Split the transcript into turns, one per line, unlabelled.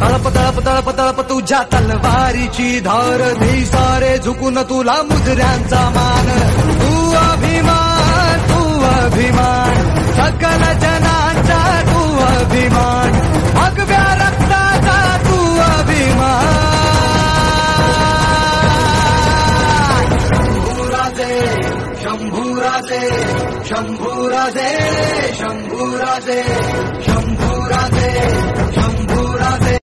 तळप तळप तळप तळप तुझ्या तलवारीची धार दे सारे झुकून तुला मुजऱ्यांचा मान तू अभिमान सकल जनांचा तू अभिमान भगव्या रक्ताचा तू अभिमान शंभूराजे शंभूराजे शंभूराजे शंभूराजे शंभूराजे